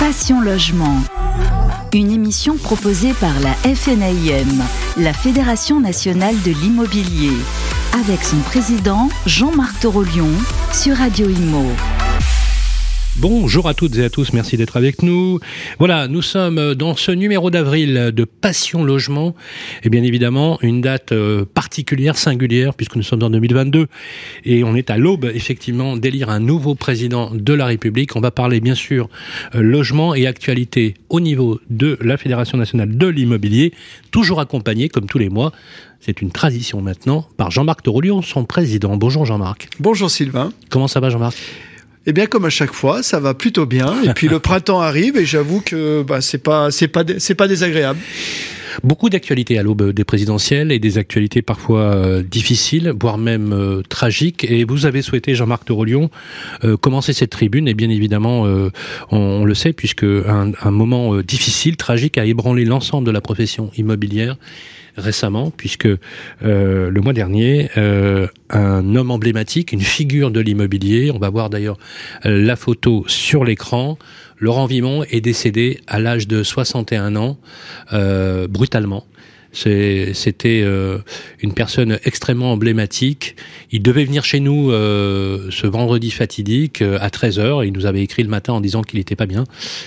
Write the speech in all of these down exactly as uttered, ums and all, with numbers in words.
Passion Logement. Une émission proposée par la F N A I M, la Fédération nationale de l'immobilier, avec son président Jean-Marc Torolion sur Radio Imo. Bonjour à toutes et à tous, merci d'être avec nous. Voilà, nous sommes dans ce numéro d'avril de Passion Logement et bien évidemment une date particulière, singulière, puisque nous sommes en deux mille vingt-deux et on est à l'aube effectivement d'élire un nouveau président de la République. On va parler bien sûr logement et actualité au niveau de la Fédération nationale de l'immobilier, toujours accompagné comme tous les mois. C'est une tradition maintenant par Jean-Marc Torolion, son président. Bonjour Jean-Marc. Bonjour Sylvain. Comment ça va Jean-Marc ? Eh bien, comme à chaque fois, ça va plutôt bien. Et puis le printemps arrive et j'avoue que bah, c'est pas, c'est pas, c'est pas désagréable. Beaucoup d'actualités à l'aube des présidentielles et des actualités parfois euh, difficiles, voire même euh, tragiques. Et vous avez souhaité, Jean-Marc Torolion, euh, commencer cette tribune. Et bien évidemment, euh, on, on le sait, puisque un, un moment euh, difficile, tragique, a ébranlé l'ensemble de la profession immobilière récemment, puisque euh, le mois dernier, euh, un homme emblématique, une figure de l'immobilier, on va voir d'ailleurs euh, la photo sur l'écran, Laurent Vimont est décédé à l'âge de soixante et un ans, euh, brutalement. C'est, c'était euh, une personne extrêmement emblématique. Il devait venir chez nous euh, ce vendredi fatidique euh, à treize heures. Il nous avait écrit le matin en disant qu'il n'était pas bien.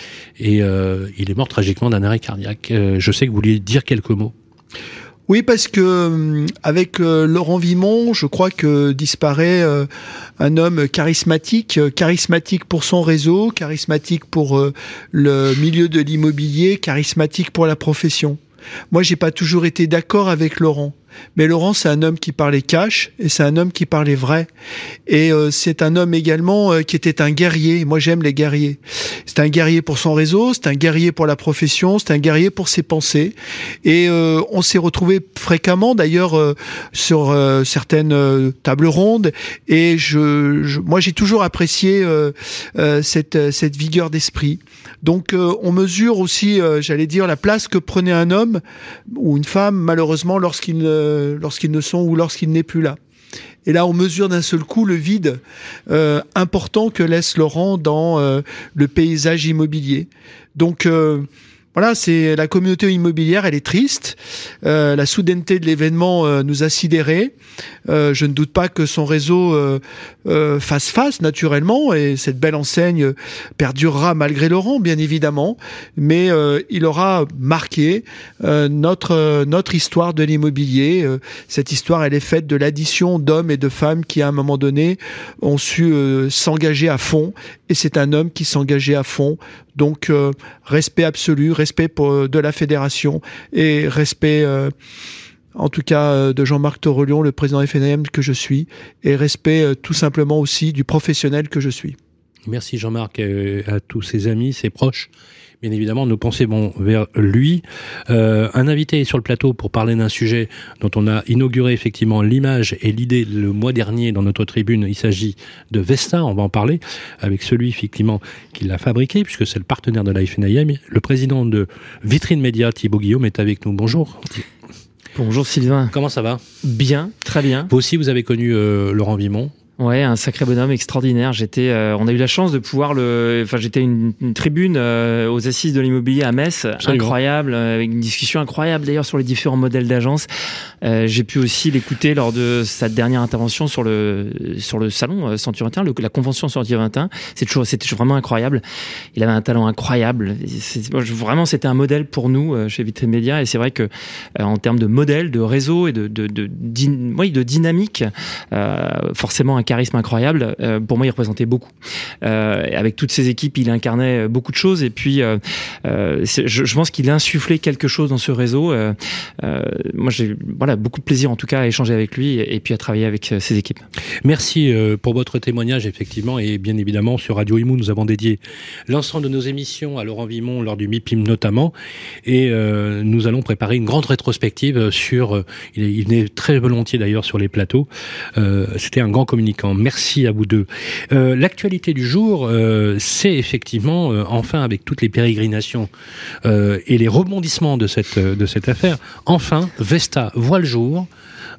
Et euh, il est mort tragiquement d'un arrêt cardiaque. Euh, je sais que vous vouliez dire quelques mots. Oui, parce que avec euh, Laurent Vimont, je crois que disparaît euh, un homme charismatique, euh, charismatique pour son réseau, charismatique pour euh, le milieu de l'immobilier, charismatique pour la profession. Moi, j'ai pas toujours été d'accord avec Laurent. Mais Laurent, c'est un homme qui parlait cash et c'est un homme qui parlait vrai. Et euh, c'est un homme également euh, qui était un guerrier. Moi, j'aime les guerriers. C'est un guerrier pour son réseau, c'est un guerrier pour la profession, c'est un guerrier pour ses pensées. Et euh, on s'est retrouvés fréquemment, d'ailleurs, euh, sur euh, certaines euh, tables rondes. Et je, je, moi, j'ai toujours apprécié euh, euh, cette, cette vigueur d'esprit. Donc, euh, on mesure aussi, euh, j'allais dire, la place que prenait un homme ou une femme, malheureusement, lorsqu'il euh, lorsqu'ils ne sont ou lorsqu'il n'est plus là. Et là, on mesure d'un seul coup le vide euh, important que laisse Laurent dans euh, le paysage immobilier. Donc, euh, voilà, c'est la communauté immobilière, elle est triste. Euh, la soudaineté de l'événement euh, nous a sidérés. Euh, je ne doute pas que son réseau euh, euh, fasse face naturellement et cette belle enseigne perdurera malgré Laurent, bien évidemment. Mais euh, il aura marqué euh, notre euh, notre histoire de l'immobilier. Euh, cette histoire, elle est faite de l'addition d'hommes et de femmes qui, à un moment donné, ont su euh, s'engager à fond. Et c'est un homme qui s'engageait à fond. Donc, euh, respect absolu, respect pour, de la fédération et respect, euh, en tout cas, euh, de Jean-Marc Torolion, le président F N A I M que je suis, et respect euh, tout simplement aussi du professionnel que je suis. Merci Jean-Marc, euh, à tous ses amis, ses proches. Bien évidemment, nos pensées vont vers lui. Euh, un invité est sur le plateau pour parler d'un sujet dont on a inauguré effectivement l'image et l'idée le mois dernier dans notre tribune. Il s'agit de Vesta, on va en parler, avec celui effectivement qui l'a fabriqué, puisque c'est le partenaire de la F N A I M. Le président de Vitrine Média, Thibaut Guillaume, est avec nous. Bonjour. Bonjour Sylvain. Comment ça va ? Bien, très bien. Vous aussi, vous avez connu euh, Laurent Vimont ? Ouais, un sacré bonhomme extraordinaire. J'étais, euh, on a eu la chance de pouvoir le, enfin, j'étais une, une tribune euh, aux assises de l'immobilier à Metz, Absolument. incroyable, euh, avec une discussion incroyable d'ailleurs sur les différents modèles d'agence. Euh, j'ai pu aussi l'écouter lors de sa dernière intervention sur le sur le salon euh, Centurin, le, la convention Centurin. C'est toujours, c'était vraiment incroyable. Il avait un talent incroyable. C'est, vraiment, c'était un modèle pour nous euh, chez Vitrine Média. Et c'est vrai que euh, en termes de modèle, de réseau et de de de, de, oui, de dynamique, euh, forcément un charisme incroyable. Euh, pour moi, il représentait beaucoup. Euh, avec toutes ses équipes, il incarnait beaucoup de choses. Et puis, euh, euh, je, je pense qu'il a insufflé quelque chose dans ce réseau. Euh, euh, moi, j'ai voilà beaucoup de plaisir en tout cas à échanger avec lui et, et puis à travailler avec ses équipes. Merci euh, pour votre témoignage effectivement et bien évidemment sur Radio Imo nous avons dédié l'ensemble de nos émissions à Laurent Vimont lors du MIPIM notamment et euh, nous allons préparer une grande rétrospective sur euh, il, il venait très volontiers d'ailleurs sur les plateaux. Euh, c'était un grand communicant. Merci à vous deux. Euh, l'actualité du jour euh, c'est effectivement euh, enfin avec toutes les pérégrinations euh, et les rebondissements de cette de cette affaire enfin Vesta voit le jour.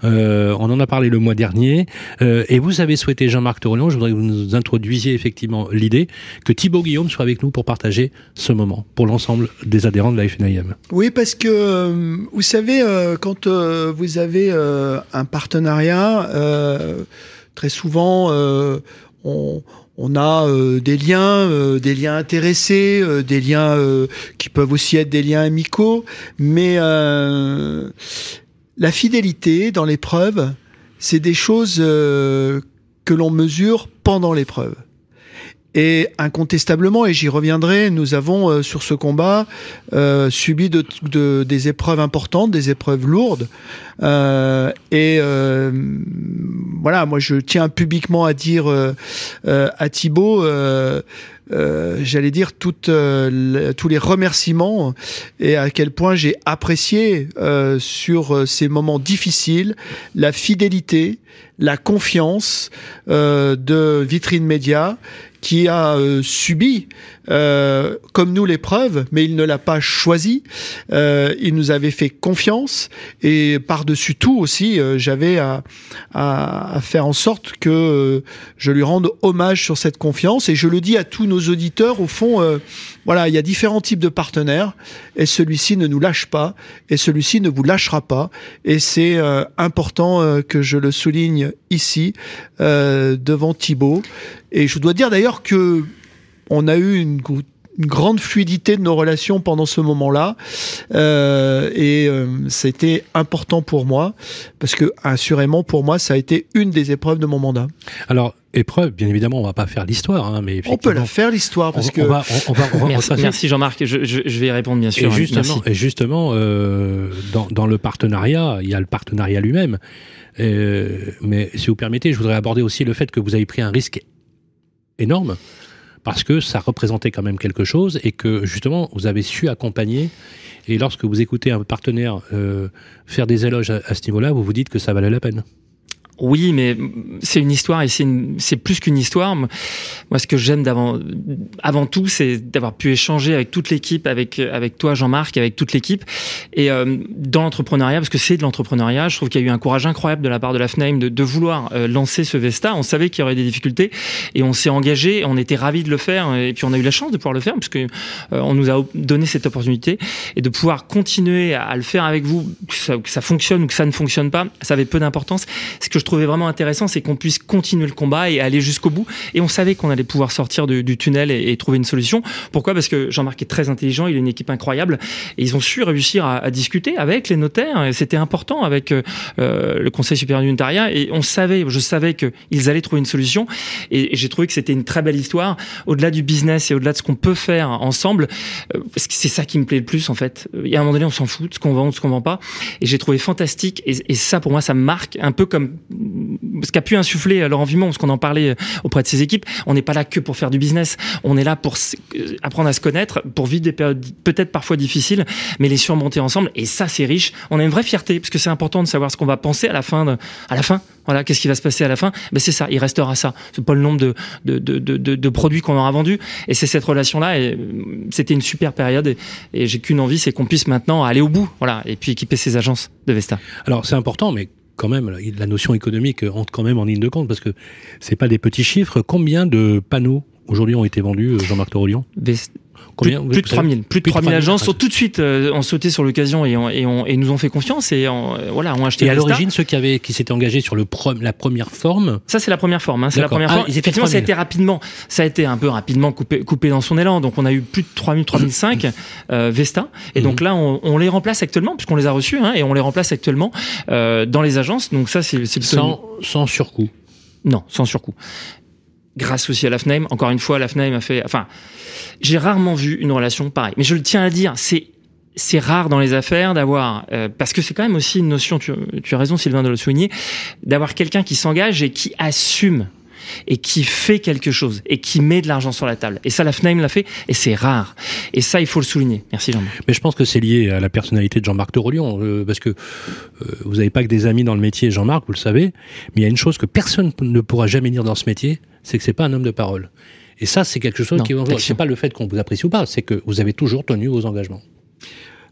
Euh, on en a parlé le mois dernier. Euh, et vous avez souhaité, Jean-Marc Torolion, je voudrais que vous nous introduisiez effectivement l'idée que Thibaut Guillaume soit avec nous pour partager ce moment pour l'ensemble des adhérents de la F N I M. Oui, parce que euh, vous savez, euh, quand euh, vous avez euh, un partenariat, euh, très souvent, euh, on, on a euh, des liens, euh, des liens intéressés, euh, des liens euh, qui peuvent aussi être des liens amicaux, mais euh, la fidélité dans l'épreuve, c'est des choses euh, que l'on mesure pendant l'épreuve. Et incontestablement, et j'y reviendrai, nous avons euh, sur ce combat euh, subi de, de, des épreuves importantes, des épreuves lourdes. Euh, et euh, voilà, moi je tiens publiquement à dire euh, euh, à Thibaut, euh, euh, j'allais dire toutes, euh, tous les remerciements et à quel point j'ai apprécié euh, sur ces moments difficiles la fidélité, la confiance euh, de Vitrine Média, qui a euh, subi, euh, comme nous, l'épreuve, mais il ne l'a pas choisi. Euh, il nous avait fait confiance et par-dessus tout aussi, euh, j'avais à, à, à faire en sorte que euh, je lui rende hommage sur cette confiance. Et je le dis à tous nos auditeurs, au fond, euh, voilà, il y a différents types de partenaires et celui-ci ne nous lâche pas et celui-ci ne vous lâchera pas. Et c'est euh, important euh, que je le souligne ici, euh, devant Thibaut. Et je dois dire d'ailleurs que on a eu une, une grande fluidité de nos relations pendant ce moment-là, euh, et euh, c'était important pour moi parce que assurément pour moi ça a été une des épreuves de mon mandat. Alors épreuve, bien évidemment, on va pas faire l'histoire, hein, mais on peut la faire l'histoire parce on, que on va, on, on va, on va merci, merci Jean-Marc, je, je, je vais y répondre bien sûr. Et justement, et justement, euh, dans, dans le partenariat, il y a le partenariat lui-même. Euh, mais si vous permettez, je voudrais aborder aussi le fait que vous avez pris un risque énorme, parce que ça représentait quand même quelque chose et que justement vous avez su accompagner. Et lorsque vous écoutez un partenaire euh, faire des éloges à, à ce niveau-là, vous vous dites que ça valait la peine. Oui, mais c'est une histoire et c'est, une, c'est plus qu'une histoire. Moi, ce que j'aime d'avant, avant tout, c'est d'avoir pu échanger avec toute l'équipe, avec avec toi, Jean-Marc, avec toute l'équipe. Et euh, dans l'entrepreneuriat, parce que c'est de l'entrepreneuriat, je trouve qu'il y a eu un courage incroyable de la part de la F N I M de, de vouloir euh, lancer ce Vesta. On savait qu'il y aurait des difficultés et on s'est engagé. On était ravis de le faire et puis on a eu la chance de pouvoir le faire parce que euh, on nous a donné cette opportunité et de pouvoir continuer à, à le faire avec vous, que ça, que ça fonctionne ou que ça ne fonctionne pas, ça avait peu d'importance. Ce que je trouvais vraiment intéressant, c'est qu'on puisse continuer le combat et aller jusqu'au bout. Et on savait qu'on allait pouvoir sortir du, du tunnel et, et trouver une solution. Pourquoi ? Parce que Jean-Marc est très intelligent, il a une équipe incroyable et ils ont su réussir à, à discuter avec les notaires. Et c'était important avec euh, le Conseil supérieur du notariat. Et on savait, je savais qu'ils allaient trouver une solution. Et, et j'ai trouvé que c'était une très belle histoire. Au-delà du business et au-delà de ce qu'on peut faire ensemble, euh, parce que c'est ça qui me plaît le plus en fait. Et à un moment donné, on s'en fout de ce qu'on vend ou de ce qu'on vend pas. Et j'ai trouvé fantastique. Et, et ça, pour moi, ça me marque un peu comme ce qu'a pu insuffler Laurent Vimont, parce qu'on en parlait auprès de ses équipes. On n'est pas là que pour faire du business. On est là pour apprendre à se connaître, pour vivre des périodes peut-être parfois difficiles, mais les surmonter ensemble. Et ça, c'est riche. On a une vraie fierté, parce que c'est important de savoir ce qu'on va penser à la fin. De, à la fin, voilà, qu'est-ce qui va se passer à la fin ? Ben c'est ça. Il restera ça. C'est pas le nombre de de de de, de produits qu'on aura vendus. Et c'est cette relation-là. Et c'était une super période. Et, et j'ai qu'une envie, c'est qu'on puisse maintenant aller au bout. Voilà. Et puis équiper ces agences de Vesta. Alors c'est important, mais quand même, la notion économique entre quand même en ligne de compte, parce que c'est pas des petits chiffres. Combien de panneaux aujourd'hui ont été vendus, Jean-Marc Torolion ? Combien, plus, plus de trois mille, plus de trois mille agences sont tout de suite euh, ont sauté sur l'occasion et, on, et, on, et nous ont fait confiance et on, euh, voilà, ont acheté. Et à l'origine, ceux qui avaient, qui s'étaient engagés sur le pro, la première forme. Ça, c'est la première forme. Hein, c'est D'accord. la première ah, forme. Effectivement, ça a été rapidement, ça a été un peu rapidement coupé, coupé dans son élan. Donc, on a eu plus de trois mille, trois mille cinq euh, Vesta. Et donc là, on, on les remplace actuellement puisqu'on les a reçus hein, et on les remplace actuellement euh, dans les agences. Donc ça, c'est, c'est sans, sans surcoût. Non, sans surcoût. Grâce aussi à la F N I M. Encore une fois, la F N I M a fait, enfin, j'ai rarement vu une relation pareille. Mais je le tiens à dire, c'est, c'est rare dans les affaires d'avoir, euh, parce que c'est quand même aussi une notion, tu, tu as raison Sylvain de le souligner, d'avoir quelqu'un qui s'engage et qui assume et qui fait quelque chose et qui met de l'argent sur la table. Et ça, la F N I M l'a fait et c'est rare. Et ça, il faut le souligner. Merci Jean-Marc. Mais je pense que c'est lié à la personnalité de Jean-Marc Torolion, euh, parce que euh, vous n'avez pas que des amis dans le métier, Jean-Marc, vous le savez, mais il y a une chose que personne ne pourra jamais dire dans ce métier, c'est que c'est pas un homme de parole. Et ça, c'est quelque chose non, qui... C'est pas le fait qu'on vous apprécie ou pas, c'est que vous avez toujours tenu vos engagements.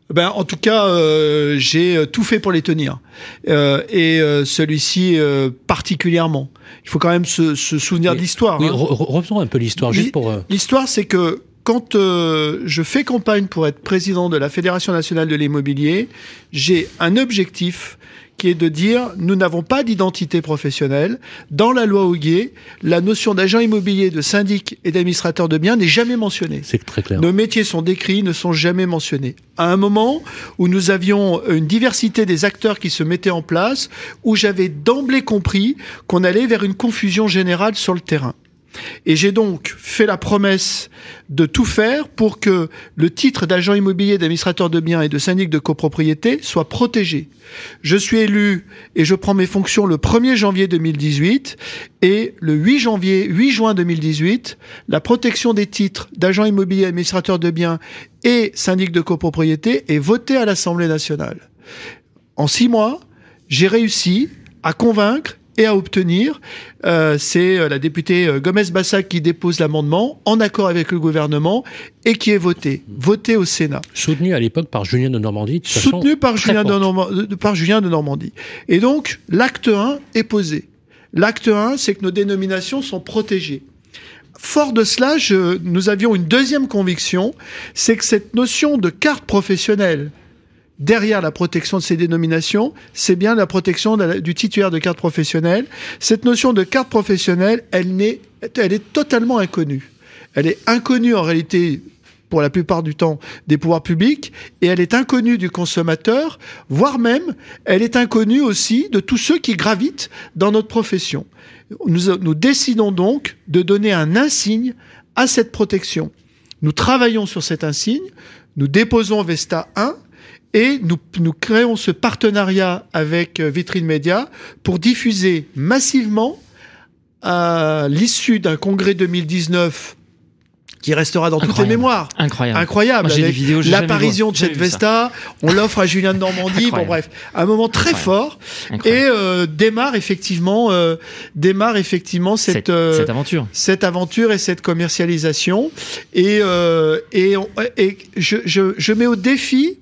Ben, en tout cas, euh, j'ai tout fait pour les tenir. Euh, et euh, celui-ci euh, particulièrement. Il faut quand même se, se souvenir oui. de l'histoire. Oui, hein. re- revenons un peu l'histoire, juste pour... Euh... L'histoire, c'est que quand euh, je fais campagne pour être président de la Fédération nationale de l'immobilier, j'ai un objectif qui est de dire nous n'avons pas d'identité professionnelle. Dans la loi Hoguet, la notion d'agent immobilier, de syndic et d'administrateur de biens n'est jamais mentionnée. C'est très clair. Nos métiers sont décrits, ne sont jamais mentionnés. À un moment où nous avions une diversité des acteurs qui se mettaient en place, où j'avais d'emblée compris qu'on allait vers une confusion générale sur le terrain. Et j'ai donc fait la promesse de tout faire pour que le titre d'agent immobilier, d'administrateur de biens et de syndic de copropriété soit protégé. Je suis élu et je prends mes fonctions le premier janvier deux mille dix-huit et le huit janvier, huit juin deux mille dix-huit, la protection des titres d'agent immobilier, administrateur de biens et syndic de copropriété est votée à l'Assemblée nationale. En six mois, j'ai réussi à convaincre et à obtenir, euh, c'est la députée Gomez-Bassac qui dépose l'amendement en accord avec le gouvernement et qui est voté, voté au Sénat. Soutenu à l'époque par Julien de Normandie. De Soutenu par Julien de, Normandie, par Julien de Normandie. Et donc, l'acte un est posé. L'acte un, c'est que nos dénominations sont protégées. Fort de cela, je, nous avions une deuxième conviction, c'est que cette notion de carte professionnelle, derrière la protection de ces dénominations, c'est bien la protection de la, du titulaire de carte professionnelle. Cette notion de carte professionnelle, elle, n'est, elle est totalement inconnue. Elle est inconnue en réalité, pour la plupart du temps, des pouvoirs publics, et elle est inconnue du consommateur, voire même, elle est inconnue aussi de tous ceux qui gravitent dans notre profession. Nous, nous décidons donc de donner un insigne à cette protection. Nous travaillons sur cet insigne, nous déposons Vesta un, et nous, nous créons ce partenariat avec Vitrine Média pour diffuser massivement, à l'issue d'un congrès deux mille dix-neuf qui restera dans Incroyable. toutes les mémoires. Incroyable. Incroyable. Moi, j'ai avec des vidéos, j'ai l'apparition de jamais cette vu Vesta, on l'offre à Julien de Normandie. Incroyable. Bon bref, un moment très Incroyable. fort. Incroyable. Et euh, démarre effectivement, euh, démarre effectivement cette, cette, euh, cette aventure, cette aventure et cette commercialisation. Et euh, et, on, et je, je je mets au défi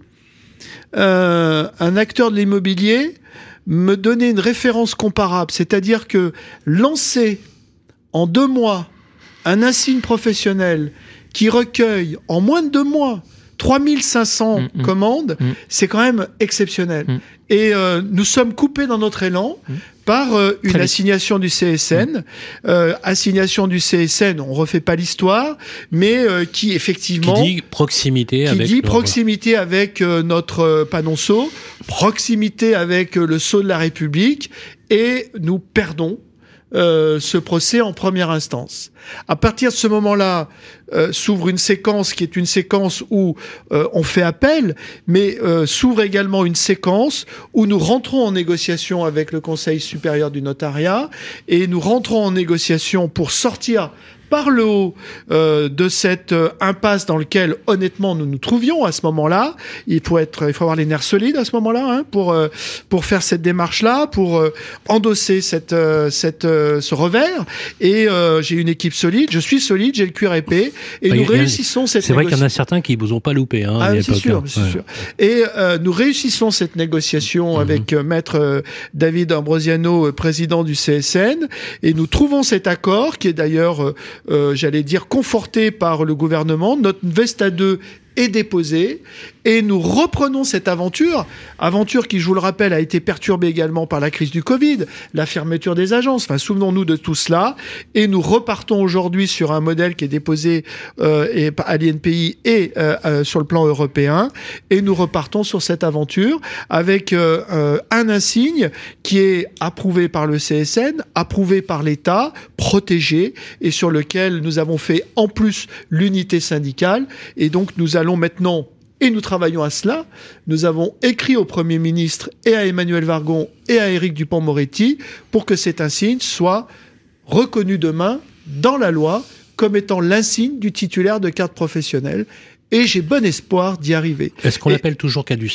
euh, un acteur de l'immobilier me donner une référence comparable, c'est-à-dire que lancer en deux mois un insigne professionnel qui recueille en moins de deux mois trois mille cinq cents mmh, commandes, mmh. c'est quand même exceptionnel. Mmh. Et euh, nous sommes coupés dans notre élan mmh. par euh, une assignation du C S N. Mmh. Euh, assignation du C S N, on refait pas l'histoire, mais euh, qui effectivement... Qui dit proximité qui avec... Qui dit proximité notre... avec euh, notre euh, panonceau, proximité avec euh, le sceau de la République, et nous perdons Euh, ce procès en première instance. À partir de ce moment-là, euh, s'ouvre une séquence qui est une séquence où euh, on fait appel, mais euh, s'ouvre également une séquence où nous rentrons en négociation avec le Conseil supérieur du notariat et nous rentrons en négociation pour sortir par le haut euh, de cette euh, impasse dans laquelle, honnêtement, nous nous trouvions à ce moment-là. Il faut être, il faut avoir les nerfs solides à ce moment-là hein, pour euh, pour faire cette démarche-là, pour euh, endosser cette euh, cette euh, ce revers. Et euh, j'ai une équipe solide. Je suis solide. J'ai le cuir épais. Et bah, nous réussissons cette. C'est vrai qu'il y en a certains qui vous ont pas loupé. Hein, ah, c'est sûr, hein. c'est ouais. sûr. Et euh, nous réussissons cette négociation mmh. avec euh, maître euh, David Ambrosiano, euh, président du C S N, et nous trouvons cet accord qui est d'ailleurs euh, Euh, j'allais dire conforté par le gouvernement. Notre Vesta deux est déposée et nous reprenons cette aventure, aventure qui, je vous le rappelle, a été perturbée également par la crise du Covid, la fermeture des agences. Enfin, souvenons-nous de tout cela et nous repartons aujourd'hui sur un modèle qui est déposé euh, et, à l'I N P I et euh, euh, sur le plan européen et nous repartons sur cette aventure avec euh, euh, un insigne qui est approuvé par le C S N, approuvé par l'État, protégé et sur lequel nous avons fait en plus l'unité syndicale et donc nous allons maintenant, et nous travaillons à cela, nous avons écrit au Premier ministre et à Emmanuel Vargon et à Éric Dupond-Moretti pour que cet insigne soit reconnu demain dans la loi comme étant l'insigne du titulaire de carte professionnelle. Et j'ai bon espoir d'y arriver. Est-ce qu'on et l'appelle toujours caducé ?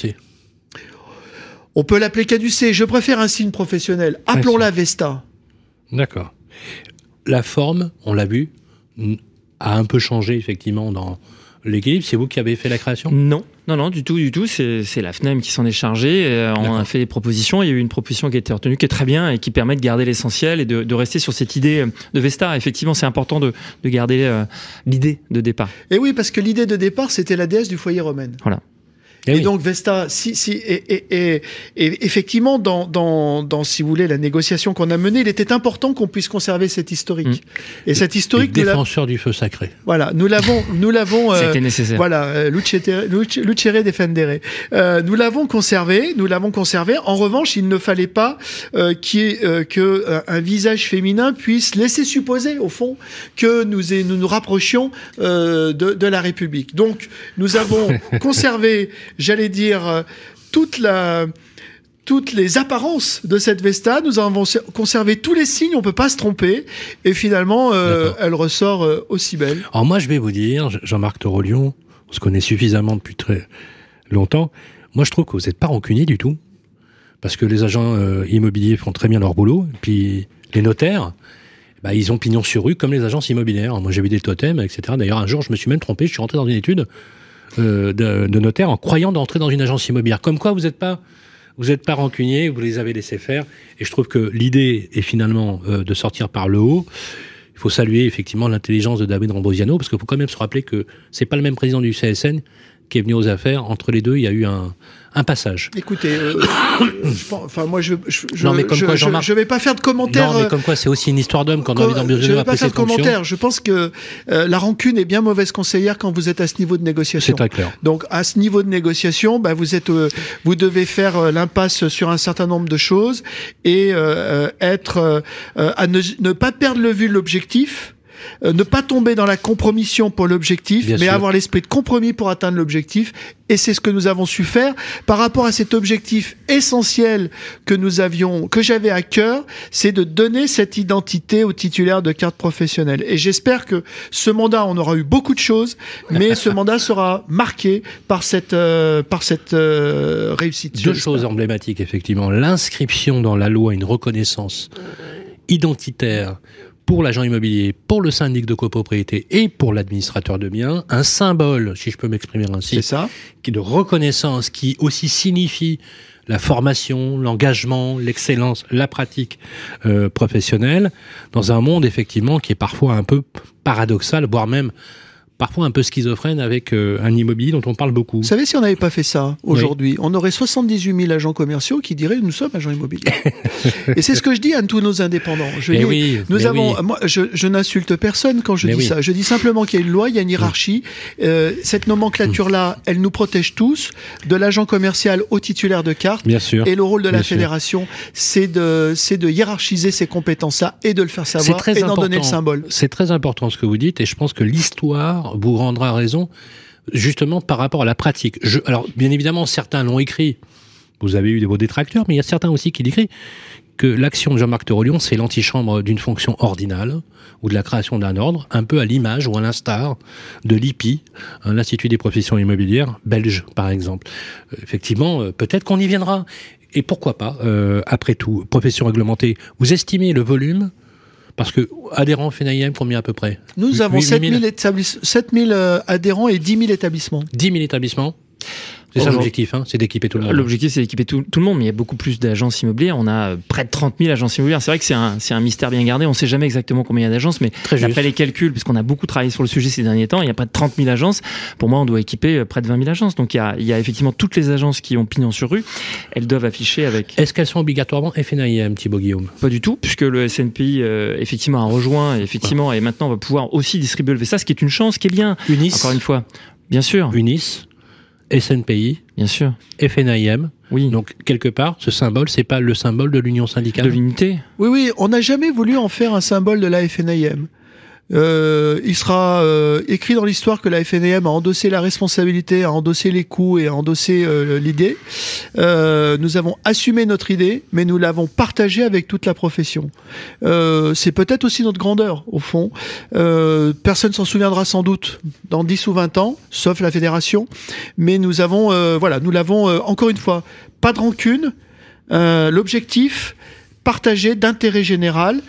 On peut l'appeler caducé. Je préfère un signe professionnel. Appelons-la Vesta. D'accord. La forme, on l'a vu, a un peu changé effectivement dans... l'équilibre, c'est vous qui avez fait la création ? Non, non, non, du tout, du tout. C'est, c'est la F N E M qui s'en est chargée. Euh, on a fait des propositions. Il y a eu une proposition qui a été retenue, qui est très bien et qui permet de garder l'essentiel et de, de rester sur cette idée de Vestas. Effectivement, c'est important de, de garder euh, l'idée de départ. Et oui, parce que l'idée de départ, c'était la déesse du foyer romaine. Voilà. Et, et oui. donc Vestas, si, si, et, et, et, et effectivement, dans, dans, dans, si vous voulez, la négociation qu'on a menée, il était important qu'on puisse conserver cette historique. Mmh. Et cette historique, le défenseur du feu sacré. Voilà, nous l'avons, nous l'avons. Euh, C'était nécessaire. Voilà, euh, lucere, lucere defendere. Euh, nous l'avons conservé, nous l'avons conservé. En revanche, il ne fallait pas euh, qu'il y ait, euh, que euh, un visage féminin puisse laisser supposer, au fond, que nous et, nous, nous rapprochions euh, de, de la République. Donc, nous avons conservé. J'allais dire, euh, toute la, toutes les apparences de cette Vestas. Nous avons conservé tous les signes, on ne peut pas se tromper. Et finalement, euh, elle ressort euh, aussi belle. Alors moi, je vais vous dire, Jean-Marc Torolion, on se connaît suffisamment depuis très longtemps. Moi, je trouve que vous n'êtes pas rancunier du tout. Parce que les agents euh, immobiliers font très bien leur boulot. Et puis, les notaires, bah, ils ont pignon sur rue comme les agences immobilières. Moi, j'ai vu des totems, et cetera. D'ailleurs, un jour, je me suis même trompé. Je suis rentré dans une étude Euh, de, de notaire en croyant d'entrer dans une agence immobilière. Comme quoi, vous n'êtes pas, vous n'êtes pas rancunier, vous les avez laissés faire. Et je trouve que l'idée est finalement euh, de sortir par le haut. Il faut saluer effectivement l'intelligence de David Rambrosiano, parce qu'il faut quand même se rappeler que c'est pas le même président du C S N qui est venu aux affaires. Entre les deux, il y a eu un, un passage. Écoutez, euh, je pense, enfin moi je je je, non, mais comme je, quoi, je, je vais pas faire de commentaires. Non, mais comme quoi, c'est aussi une histoire d'homme quand David Rambrosiano Je vais a pas pris faire ses de fonctions. commentaires. Je pense que euh, la rancune est bien mauvaise conseillère quand vous êtes à ce niveau de négociation. C'est très clair. Donc à ce niveau de négociation, bah vous êtes, euh, vous devez faire euh, l'impasse sur un certain nombre de choses et euh, être euh, à ne, ne pas perdre le vue de l'objectif. Euh, ne pas tomber dans la compromission pour l'objectif, Bien mais sûr. avoir l'esprit de compromis pour atteindre l'objectif. Et c'est ce que nous avons su faire par rapport à cet objectif essentiel que nous avions, que j'avais à cœur, c'est de donner cette identité aux titulaires de cartes professionnelles. Et j'espère que ce mandat, on aura eu beaucoup de choses, mais ce mandat sera marqué par cette euh, par cette euh, réussite. Deux choses emblématiques, effectivement. L'inscription dans la loi, une reconnaissance identitaire pour l'agent immobilier, pour le syndic de copropriété et pour l'administrateur de biens, un symbole, si je peux m'exprimer ainsi, C'est ça. qui de reconnaissance, qui aussi signifie la formation, l'engagement, l'excellence, la pratique euh, professionnelle, dans un monde effectivement qui est parfois un peu paradoxal, voire même parfois un peu schizophrène avec euh, un immobilier dont on parle beaucoup. Vous savez, si on n'avait pas fait ça aujourd'hui, oui. on aurait soixante-dix-huit mille agents commerciaux qui diraient nous sommes agents immobiliers. Et c'est ce que je dis à tous nos indépendants. Je mais dis, oui, nous mais avons, oui. moi, je, je n'insulte personne quand je mais dis oui. ça. Je dis simplement qu'il y a une loi, il y a une hiérarchie. Euh, cette nomenclature-là, elle nous protège tous, de l'agent commercial au titulaire de carte. Bien sûr. Et le rôle de la Bien sûr. fédération, c'est de, c'est de hiérarchiser ces compétences-là et de le faire savoir très et d'en important. donner le symbole. C'est très important ce que vous dites et je pense que l'histoire vous rendra raison justement par rapport à la pratique. Je, alors, bien évidemment, certains l'ont écrit. Vous avez eu des beaux détracteurs, mais il y a certains aussi qui l'écrivent que l'action de Jean-Marc Torolion, c'est l'antichambre d'une fonction ordinale ou de la création d'un ordre, un peu à l'image ou à l'instar de l'I P I, hein, l'Institut des professions immobilières belge, par exemple. Euh, effectivement, euh, peut-être qu'on y viendra. Et pourquoi pas, euh, après tout, profession réglementée, vous estimez le volume? Parce que adhérents F N I M, combien à peu près? Nous avons sept mille établis- sept mille euh, adhérents et dix mille établissements. dix mille établissements. C'est ça l'objectif, hein, c'est d'équiper tout le monde. L'objectif, c'est d'équiper tout, tout le monde, mais il y a beaucoup plus d'agences immobilières. On a près de trente mille agences immobilières. C'est vrai que c'est un, c'est un mystère bien gardé. On ne sait jamais exactement combien il y a d'agences, mais Très d'après juste. les calculs, puisqu'on a beaucoup travaillé sur le sujet ces derniers temps, il y a près de trente mille agences. Pour moi, on doit équiper près de vingt mille agences. Donc il y a, il y a effectivement toutes les agences qui ont pignon sur rue. Elles doivent afficher avec... Est-ce qu'elles sont obligatoirement F N I M, Thibaut Guillaume? Pas du tout, puisque le S N P I euh, effectivement a rejoint, et effectivement, et maintenant on va pouvoir aussi distribuer le V S A, ce qui est une chance, qui est bien. Unis. Encore une fois, bien sûr, Unis, S N P I, bien sûr, F N I M. oui. Donc, quelque part, ce symbole, c'est pas le symbole de l'union syndicale. De l'unité. Oui, oui, on n'a jamais voulu en faire un symbole de la F N I M. Euh, il sera euh, écrit dans l'histoire que la F N I M a endossé la responsabilité, a endossé les coûts et a endossé euh, l'idée. Euh, nous avons assumé notre idée, mais nous l'avons partagée avec toute la profession. Euh, c'est peut-être aussi notre grandeur, au fond. Euh, personne s'en souviendra sans doute dans dix ou vingt ans, sauf la fédération. Mais nous avons, euh, voilà, nous l'avons, euh, encore une fois, pas de rancune. Euh, l'objectif partagé d'intérêt général.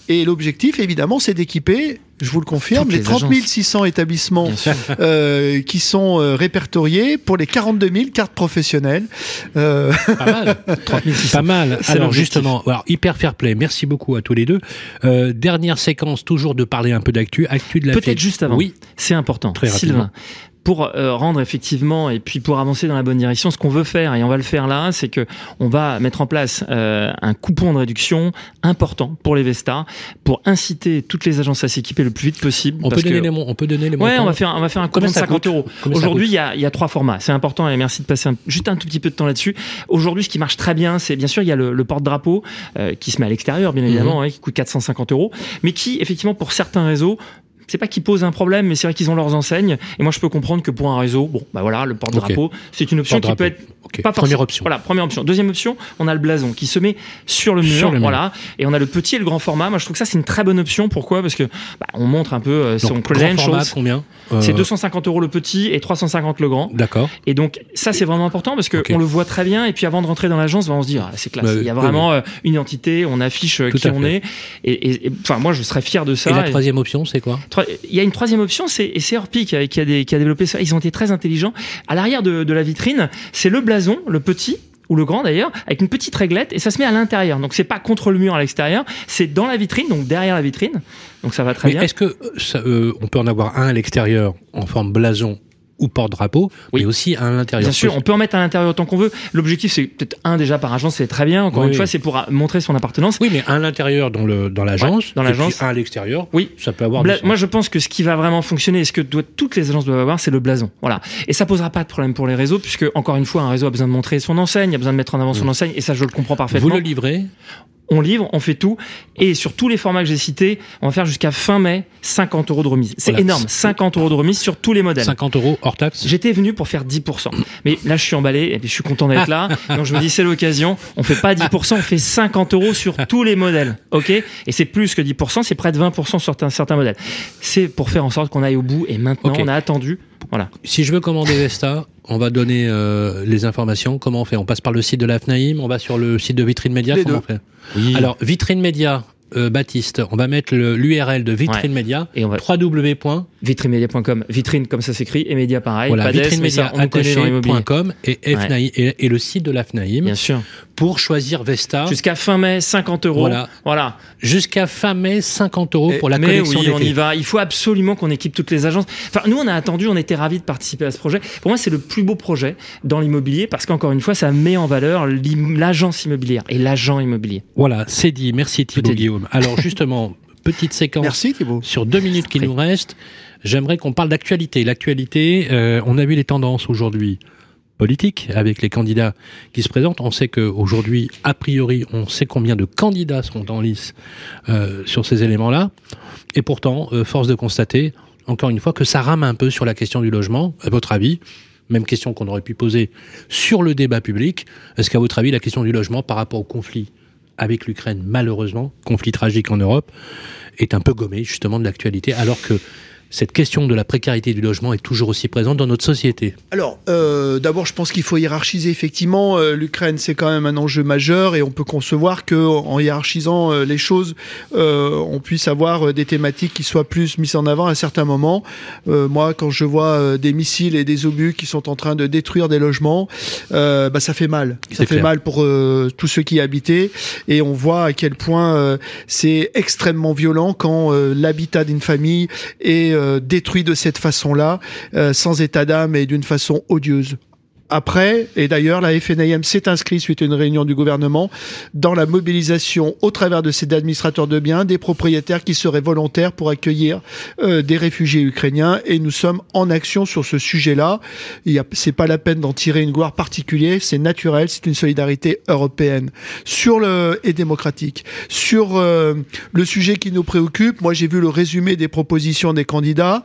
Et l'objectif, évidemment, c'est d'équiper, je vous le confirme, toutes les, les trente mille six cents établissements euh, qui sont euh, répertoriés pour les quarante-deux mille cartes professionnelles. Euh... Pas mal. trente mille six cents. Pas mal. C'est alors l'objectif. justement, alors, hyper fair play. Merci beaucoup à tous les deux. Euh, dernière séquence, toujours de parler un peu d'actu. Actu de la Peut-être fête. juste avant. Oui. C'est important. Très rapidement. Sylvain. Pour euh, rendre effectivement et puis pour avancer dans la bonne direction, ce qu'on veut faire et on va le faire là, c'est que on va mettre en place euh, un coupon de réduction important pour les Vestas pour inciter toutes les agences à s'équiper le plus vite possible. On parce peut donner que... les montants. On peut donner les montants. Ouais, on va faire on va faire un coupon de cinquante euros. Aujourd'hui, il y a il y a trois formats. C'est important et merci de passer un, juste un tout petit peu de temps là-dessus. Aujourd'hui, ce qui marche très bien, c'est bien sûr il y a le, le porte-drapeau euh, qui se met à l'extérieur, bien évidemment, mmh. hein, qui coûte quatre cent cinquante euros, mais qui effectivement pour certains réseaux c'est pas qu'ils posent un problème, mais c'est vrai qu'ils ont leurs enseignes. Et moi, je peux comprendre que pour un réseau, bon, bah voilà, le porte-drapeau, okay. c'est une option qui peut être okay. pas première option. Voilà, première option. Deuxième option, on a le blason qui se met sur le mur, sur le voilà. Mur. Et on a le petit et le grand format. Moi, je trouve que ça, c'est une très bonne option. Pourquoi ? Parce que bah, on montre un peu euh, son credentials. Combien euh... C'est deux cent cinquante euros le petit et trois cent cinquante le grand. D'accord. Et donc, ça, c'est vraiment important parce que okay. on le voit très bien. Et puis, avant de rentrer dans l'agence, bah, on se dit, ah, c'est classe. Bah, Il y a vraiment oui. une identité. On affiche Tout qui on est. Et, enfin, moi, je serais fier de ça. Et la troisième et... option, c'est quoi ? Il y a une troisième option, c'est et c'est Orpi qui a, qui, a des, qui a développé ça. Ils ont été très intelligents. À l'arrière de, de la vitrine, c'est le blason, le petit ou le grand d'ailleurs, avec une petite réglette et ça se met à l'intérieur. Donc c'est pas contre le mur à l'extérieur, c'est dans la vitrine, donc derrière la vitrine. Donc ça va très Mais bien. Est-ce que ça, euh, on peut en avoir un à l'extérieur en forme blason ou porte-drapeau, oui. mais aussi à l'intérieur. Bien sûr, on peut en mettre à l'intérieur autant qu'on veut. L'objectif, c'est peut-être un déjà par agence, c'est très bien. Encore oui, une oui. fois, c'est pour montrer son appartenance. Oui, mais un à l'intérieur dans le dans l'agence, ouais, dans l'agence, et puis un à l'extérieur. Oui, ça peut avoir. Bla- moi, je pense que ce qui va vraiment fonctionner, et ce que doit, toutes les agences doivent avoir, c'est le blason. Voilà. Et ça posera pas de problème pour les réseaux, puisque encore une fois, un réseau a besoin de montrer son enseigne, a besoin de mettre en avant son mmh. enseigne, et ça, je le comprends parfaitement. Vous le livrez ? On livre, on fait tout. Et sur tous les formats que j'ai cités, on va faire jusqu'à fin mai cinquante euros de remise. C'est voilà. énorme. cinquante euros de remise sur tous les modèles. cinquante euros hors taxe. J'étais venu pour faire dix pour cent. Mais là, je suis emballé et puis je suis content d'être là. Donc je me dis, c'est l'occasion. On fait pas dix pour cent, on fait cinquante euros sur tous les modèles. OK? Et c'est plus que dix pour cent, c'est près de vingt pour cent sur certains, certains modèles. C'est pour faire en sorte qu'on aille au bout. Et maintenant, okay. on a attendu. Voilà. Si je veux commander Vesta, on va donner euh, les informations. Comment on fait ? On passe par le site de la FNAIM, on va sur le site de Vitrine Média. Les comment deux. On fait ? Oui. Alors, Vitrine Média, euh, Baptiste, on va mettre le, l'U R L de Vitrine ouais. Média, et on va... w w w point vitrinemedia point com. Vitrine, comme ça s'écrit, et média pareil. Voilà, vitrinemedia point com et, ouais. et, et le site de la FNAIM. Bien sûr. Pour choisir Vesta. Jusqu'à fin mai, cinquante euros. Voilà. voilà. Jusqu'à fin mai, cinquante euros pour la mais collection oui, d'été. On y va. Il faut absolument qu'on équipe toutes les agences. Enfin, nous, on a attendu, on était ravis de participer à ce projet. Pour moi, c'est le plus beau projet dans l'immobilier parce qu'encore une fois, ça met en valeur l'agence immobilière et l'agent immobilier. Voilà, c'est dit. Merci Thibaut Guillaume. Alors justement, petite séquence. Merci Thibaut. Sur deux minutes qui nous restent, j'aimerais qu'on parle d'actualité. L'actualité, euh, on a vu les tendances aujourd'hui politique avec les candidats qui se présentent. On sait qu'aujourd'hui, a priori, on sait combien de candidats sont en lice euh, sur ces éléments-là. Et pourtant, euh, force de constater, encore une fois, que ça rame un peu sur la question du logement. À votre avis, même question qu'on aurait pu poser sur le débat public. Est-ce qu'à votre avis, la question du logement par rapport au conflit avec l'Ukraine, malheureusement, conflit tragique en Europe, est un peu gommée justement de l'actualité, alors que cette question de la précarité du logement est toujours aussi présente dans notre société. Alors, euh, d'abord, je pense qu'il faut hiérarchiser. Effectivement, euh, l'Ukraine, c'est quand même un enjeu majeur et on peut concevoir qu'en hiérarchisant euh, les choses, euh, on puisse avoir euh, des thématiques qui soient plus mises en avant à certains moments. Euh, moi, quand je vois euh, des missiles et des obus qui sont en train de détruire des logements, euh, bah, ça fait mal. Ça c'est fait clair. mal pour euh, tous ceux qui y habitaient. Et on voit à quel point euh, c'est extrêmement violent quand euh, l'habitat d'une famille est détruit de cette façon-là, euh, sans état d'âme et d'une façon odieuse. Après, et d'ailleurs, la F N A I M s'est inscrite suite à une réunion du gouvernement dans la mobilisation au travers de ces administrateurs de biens, des propriétaires qui seraient volontaires pour accueillir euh, des réfugiés ukrainiens et nous sommes en action sur ce sujet-là. Il y a, c'est pas la peine d'en tirer une gloire particulière, c'est naturel, c'est une solidarité européenne sur le, et démocratique. Sur euh, le sujet qui nous préoccupe, moi j'ai vu le résumé des propositions des candidats.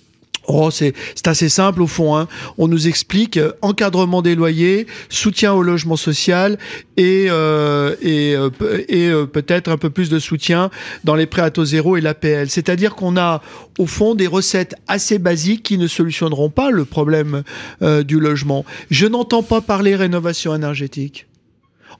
Oh, c'est, c'est assez simple au fond, hein. On nous explique euh, encadrement des loyers, soutien au logement social et, euh, et, euh, et euh, peut-être un peu plus de soutien dans les prêts à taux zéro et l'A P L. C'est-à-dire qu'on a au fond des recettes assez basiques qui ne solutionneront pas le problème euh, du logement. Je n'entends pas parler rénovation énergétique.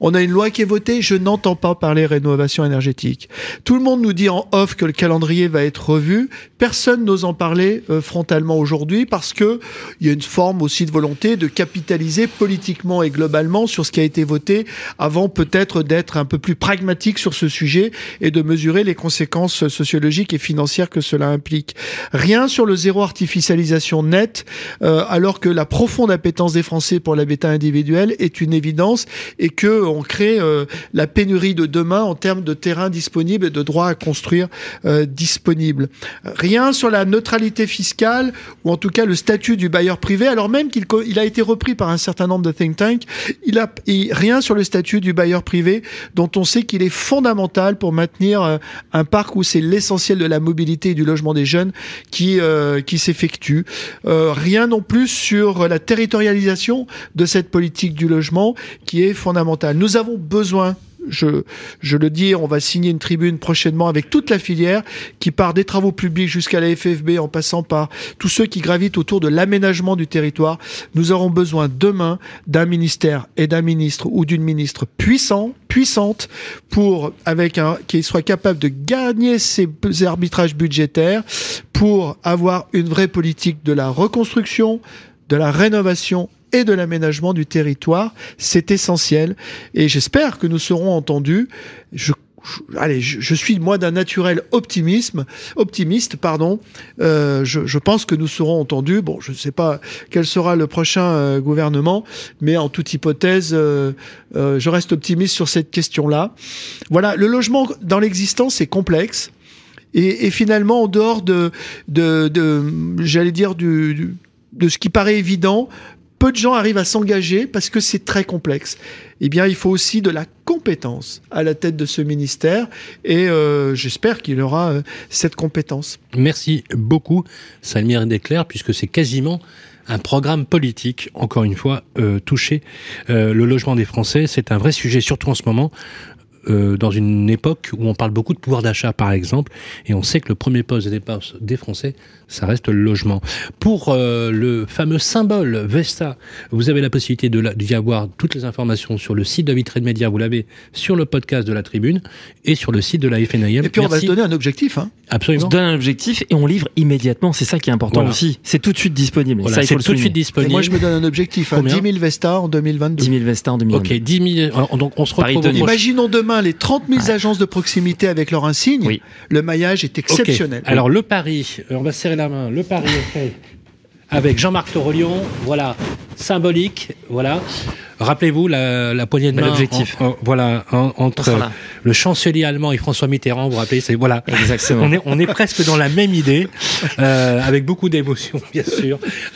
On a une loi qui est votée, je n'entends pas parler rénovation énergétique. Tout le monde nous dit en off que le calendrier va être revu. Personne n'ose en parler euh, frontalement aujourd'hui parce que il y a une forme aussi de volonté de capitaliser politiquement et globalement sur ce qui a été voté avant peut-être d'être un peu plus pragmatique sur ce sujet et de mesurer les conséquences sociologiques et financières que cela implique. Rien sur le zéro artificialisation nette, euh, alors que la profonde appétence des Français pour l'habitat individuel est une évidence et que on crée euh, la pénurie de demain en termes de terrain disponible et de droits à construire euh, disponibles. Rien sur la neutralité fiscale ou en tout cas le statut du bailleur privé, alors même qu'il il a été repris par un certain nombre de think tanks. Il a il, rien sur le statut du bailleur privé dont on sait qu'il est fondamental pour maintenir euh, un parc où c'est l'essentiel de la mobilité et du logement des jeunes qui euh, qui s'effectue. Euh, rien non plus sur la territorialisation de cette politique du logement qui est fondamentale. Nous avons besoin, je, je le dis, on va signer une tribune prochainement avec toute la filière qui part des travaux publics jusqu'à la F F B en passant par tous ceux qui gravitent autour de l'aménagement du territoire. Nous aurons besoin demain d'un ministère et d'un ministre ou d'une ministre puissant, puissante pour, avec un, qui soit capable de gagner ses arbitrages budgétaires pour avoir une vraie politique de la reconstruction, de la rénovation et de l'aménagement du territoire. C'est essentiel et j'espère que nous serons entendus. Je, je allez, je, je suis moi d'un naturel optimisme, optimiste, pardon. Euh, je, je pense que nous serons entendus. Bon, je ne sais pas quel sera le prochain euh, gouvernement, mais en toute hypothèse, euh, euh, je reste optimiste sur cette question-là. Voilà, le logement dans l'existence est complexe et, et finalement, en dehors de, de, de j'allais dire du, du de ce qui paraît évident, peu de gens arrivent à s'engager parce que c'est très complexe. Eh bien, il faut aussi de la compétence à la tête de ce ministère et euh, j'espère qu'il aura euh, cette compétence. Merci beaucoup, Salmir Desclercq, puisque c'est quasiment un programme politique, encore une fois, euh, touché. Euh, le logement des Français, c'est un vrai sujet, surtout en ce moment. Euh, dans une époque où on parle beaucoup de pouvoir d'achat, par exemple, et on sait que le premier poste des dépenses des Français, ça reste le logement. Pour euh, le fameux symbole Vesta, vous avez la possibilité de la, d'y avoir toutes les informations sur le site de Vitrine Média, vous l'avez sur le podcast de la Tribune et sur le site de la F N I M. Et puis on Merci. va se donner un objectif. Hein. Absolument. On se donne un objectif et on livre immédiatement, c'est ça qui est important voilà. aussi. C'est tout de suite disponible. Voilà, ça, il c'est faut tout de suite disponible. Et moi je me donne un objectif, hein, dix mille Vesta en deux mille vingt-deux. dix mille Vesta en deux mille vingt-deux. Ok, dix mille. Donc on se retrouve. Imaginons demain les trente mille ouais. agences de proximité avec leur insigne. Oui. Le maillage est exceptionnel. Okay. Alors le pari, on va serrer la main. Le pari est fait avec Jean-Marc Torolion. Voilà, symbolique. Voilà. Rappelez-vous la, la poignée de main. L'objectif. En, en, voilà, en, entre le chancelier allemand et François Mitterrand. Vous vous rappelez, c'est voilà. Exactement. On est, on est presque dans la même idée, euh, avec beaucoup d'émotion, bien sûr.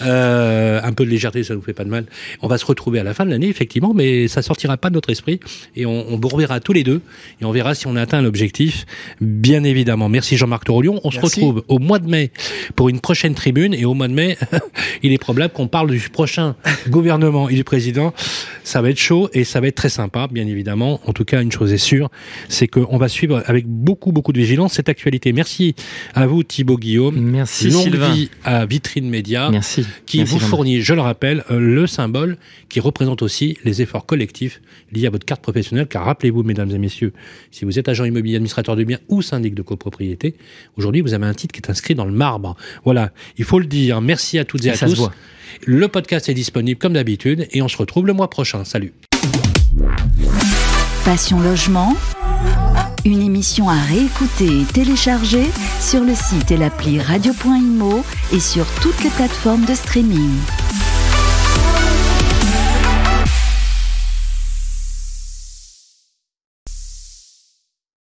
Euh, un peu de légèreté, ça nous fait pas de mal. On va se retrouver à la fin de l'année, effectivement, mais ça sortira pas de notre esprit et on, on reverra tous les deux et on verra si on a atteint l'objectif. Bien évidemment. Merci Jean-Marc Torolion. On Merci. se retrouve au mois de mai pour une prochaine tribune et au mois de mai, il est probable qu'on parle du prochain gouvernement et du président. Ça va être chaud et ça va être très sympa, bien évidemment. En tout cas, une chose est sûre, c'est qu'on va suivre avec beaucoup, beaucoup de vigilance cette actualité. Merci à vous, Thibaut Guillaume. Merci, Longue Sylvain. vie à Vitrine Média. Merci. Qui Merci, vous Jean-Marc. fournit, je le rappelle, le symbole qui représente aussi les efforts collectifs liés à votre carte professionnelle. Car rappelez-vous, mesdames et messieurs, si vous êtes agent immobilier, administrateur de biens ou syndic de copropriété, aujourd'hui, vous avez un titre qui est inscrit dans le marbre. Voilà. Il faut le dire. Merci à toutes et, et à ça tous. Se voit. Le podcast est disponible comme d'habitude et on se retrouve le mois prochain. Salut. Passion Logement, une émission à réécouter et télécharger sur le site et l'appli radio point imo et sur toutes les plateformes de streaming.